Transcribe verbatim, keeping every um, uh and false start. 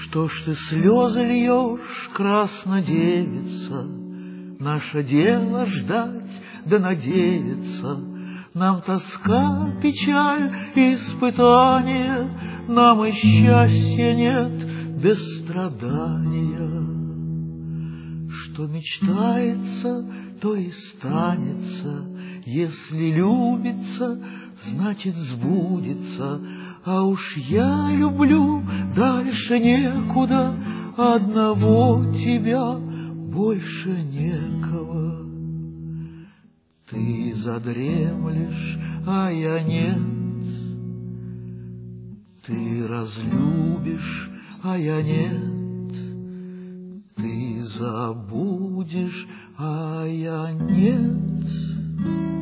Что ж ты слезы льешь, краснодевица? Наше дело ждать да надеяться. Нам тоска, печаль, испытание, нам и счастья нет без страдания. Что мечтается, то и станется, если любится, значит сбудется. А уж я люблю, дальше некуда, одного тебя, больше некого. Ты задремлешь, а я нет. Ты разлюбишь, а я нет. Ты забудешь, а я нет.